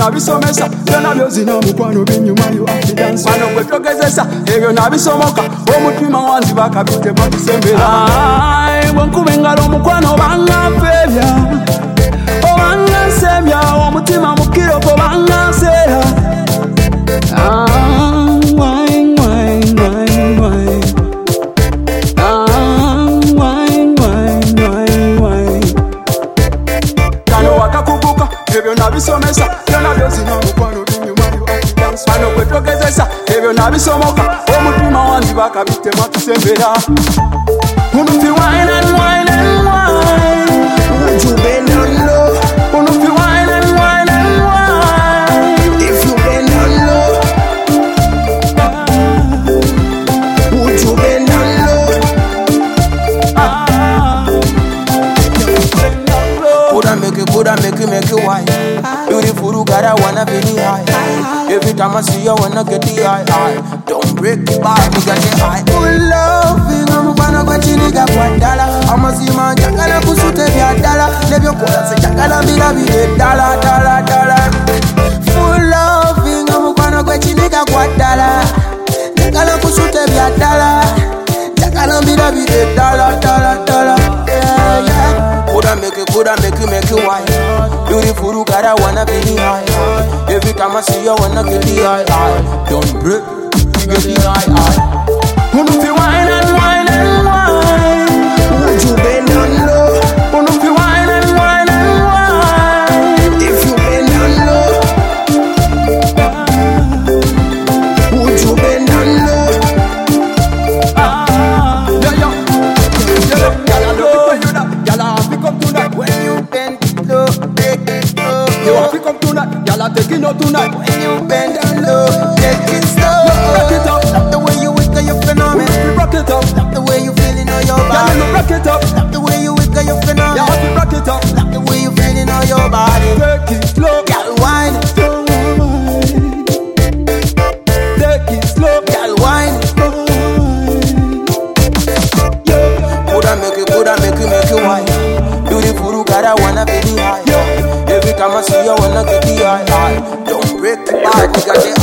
nabisomesa byonna byozina omukwano binyuma you have to dance wano gwe togezesa ebyo nabisomoka omutima wanziba kabitema tusembera bwenkuba engalo omukwano bangampebya obangansebya omutima mukiroko bangansera ebyo nabisomesa byonna byozina omukwano binyuma wano gwe togezesa ebyo nabisomoka omutima wanziba kabitema tusembera unufi wine and wine and wine would you bend down low unufi wine and wine and wine if you bend down low would you bend down low could I make you wine beautiful gotta wanna be the high every time I see you wanna get the high don't break the bar nigga the high oh loving I'm gonna go chiniga kwa dala I'ma see man jakala kusute vya dala nebyo kola se jakala bila bile dala full loving I'm gonna go chiniga kwa dala jakala kusute vya dala jakala bila bile dala yeah could I make you wine beautiful gotta wanna be the high every time I see you wanna get the high don't break you get the high unufi wine and wine and wine would you bend down low unufi wine and wine and wine if you bend down low would you bend down low when you bend low, take it low. You want to come tonight, y'all take it out tonight. When you bend down low, take it slow. Rock it up, love the way you wiggle your phenomenon. Rock it up, love the way you feeling on your body. Yeah, rock it up, love the way you wiggle your phenomenon. Yeah, rock it up, love the way you feeling on your body. Take it slow, girl, wine. Take it slow, girl, wine. Could I make you wine? Beautiful, gotta wanna be the high. Every time I see you, wanna get the high. Don't break the bar, nigga.